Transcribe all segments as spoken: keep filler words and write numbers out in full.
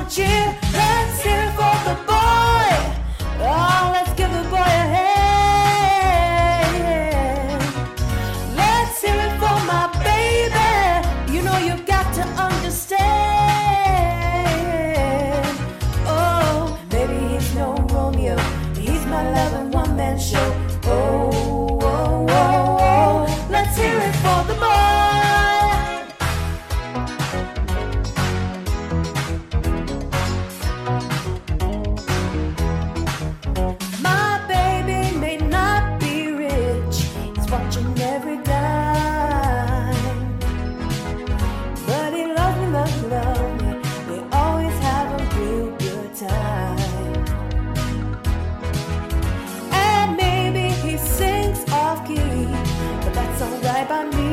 wanna cheer. Let's hear it for the boy. Oh, let's give the boy a hand. Let's hear it for my baby. You know you've got to understand. Oh, maybe he's no Romeo, he's my love and one-man show. Oh, oh, oh, oh, let's hear it for the boy. My baby may not be rich, he's watching every dime, but he loves me, loves me, loves me. We always have a real good time. And maybe he sings off key, but that's alright by me.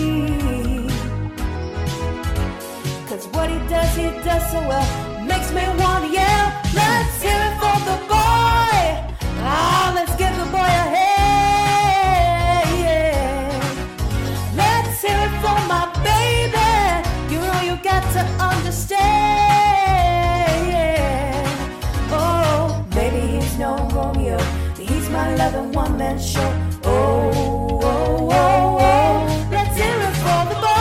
Cause what he does, he does so well, makes me wanna yell. Let's hear it for the boy. Ah, let's give the boy a hand. Yeah. Let's hear it for my baby. You know you got to understand. Oh, maybe he's no Romeo, he's my love and one-man show. Oh, oh, oh, oh, let's hear it for the boy.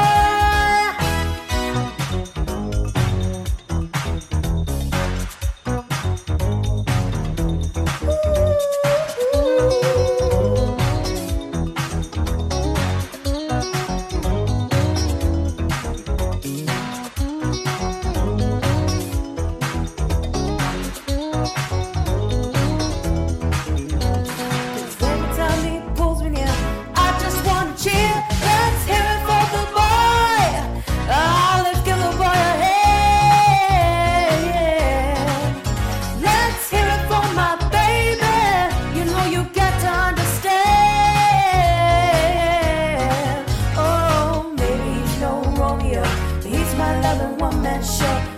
Cause every time he pulls me near, I just wanna cheer. Let's hear it for the boy. Ah, let's give the boy a hand. Yeah. Let's hear it for my baby. You know you got to understand. Oh, maybe he's no Romeo, but he's my love and one-man show.